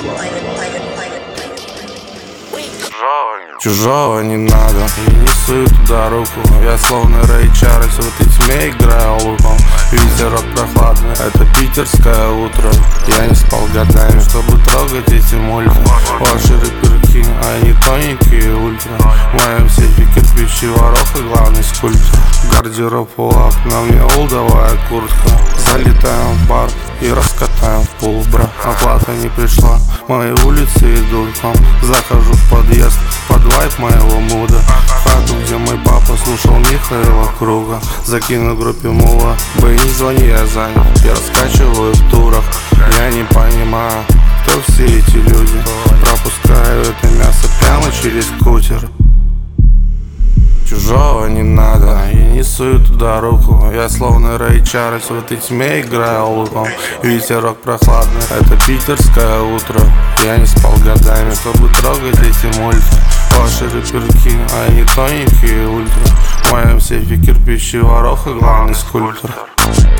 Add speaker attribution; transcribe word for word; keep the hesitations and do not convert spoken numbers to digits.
Speaker 1: Чужого не надо, и не суй туда руку. Я словно Рэй Чарльз в этой тьме играю луком. Ветерок прохладный, это питерское утро. Я не спал годами, чтобы трогать эти мульты. Ваши рэперки, они тоненькие ультра. В моем сейфе кирпичи воров и главный скульптор. Гардероб улав, на мне олдовая куртка. Залетаем в бар и раскатаем в пул, бра. Оплата не пришла, мои улицы идут к вам. Захожу в подъезд, под вайп моего муда. В хату, где мой папа слушал Михаила Круга. Закину в группе мула, бэй, не звони, я занят. Я раскачиваю в турах, я не понимаю, кто все эти люди. Пропускаю это мясо прямо через кутер. Чужого не надо, и не суй туда руку. Я словно Рэй Чарльз в этой тьме играю луком. Ветерок прохладный, это питерское утро. Я не спал годами, чтобы трогать эти мульты. Ваши рэперки, они тоненькие ультра. В моем сейфе кирпичи воров и главный скульптор.